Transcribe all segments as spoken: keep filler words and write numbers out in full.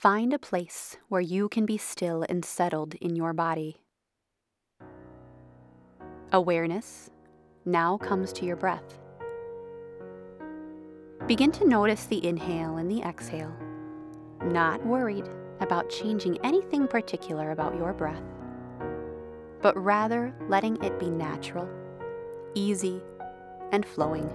Find a place where you can be still and settled in your body. Awareness now comes to your breath. Begin to notice the inhale and the exhale, not worried about changing anything particular about your breath, but rather letting it be natural, easy, and flowing.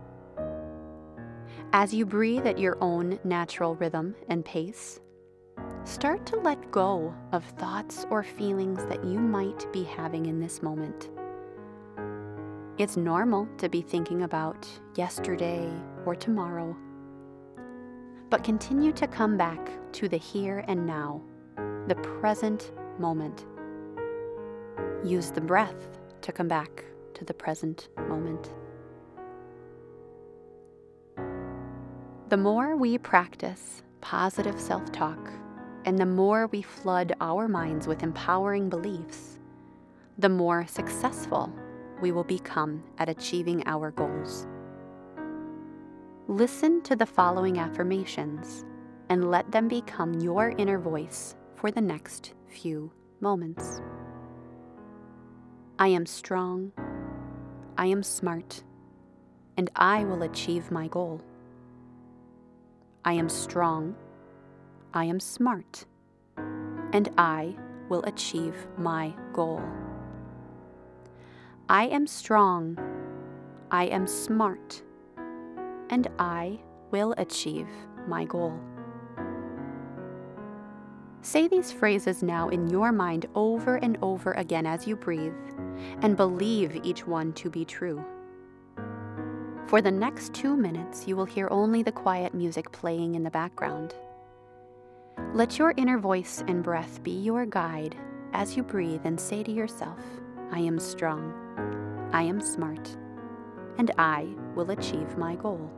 As you breathe at your own natural rhythm and pace, start to let go of thoughts or feelings that you might be having in this moment. It's normal to be thinking about yesterday or tomorrow, but continue to come back to the here and now, the present moment. Use the breath to come back to the present moment. The more we practice positive self-talk, and the more we flood our minds with empowering beliefs, the more successful we will become at achieving our goals. Listen to the following affirmations and let them become your inner voice for the next few moments. I am strong, I am smart, and I will achieve my goal. I am strong, I am smart, and I will achieve my goal. I am strong, I am smart, and I will achieve my goal. Say these phrases now in your mind over and over again as you breathe, and believe each one to be true. For the next two minutes, you will hear only the quiet music playing in the background. Let your inner voice and breath be your guide as you breathe and say to yourself, I am strong, I am smart, and I will achieve my goal.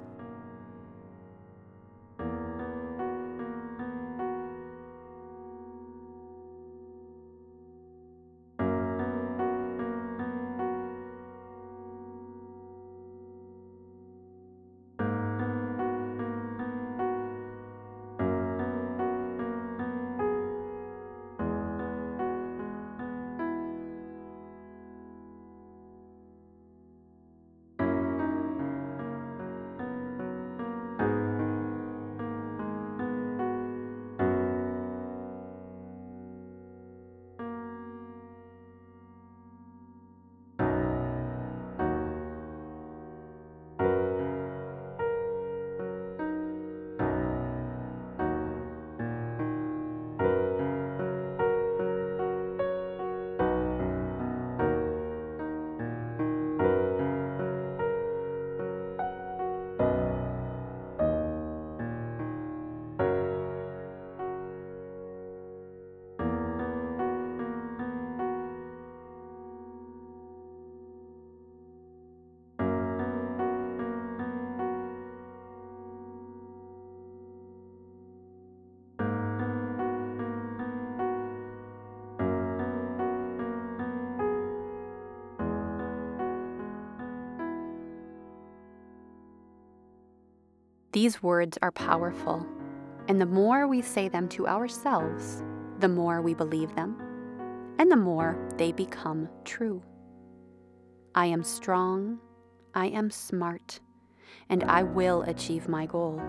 These words are powerful, and the more we say them to ourselves, the more we believe them, and the more they become true. I am strong, I am smart, and I will achieve my goal.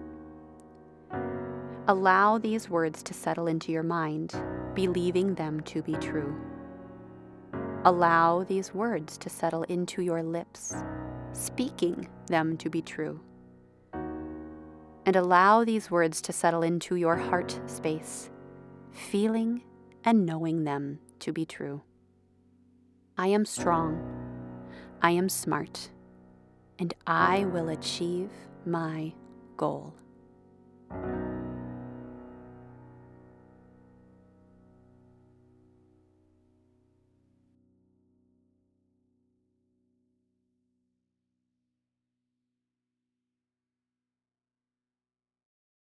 Allow these words to settle into your mind, believing them to be true. Allow these words to settle into your lips, speaking them to be true. And allow these words to settle into your heart space, feeling and knowing them to be true. I am strong, I am smart, and I will achieve my goal.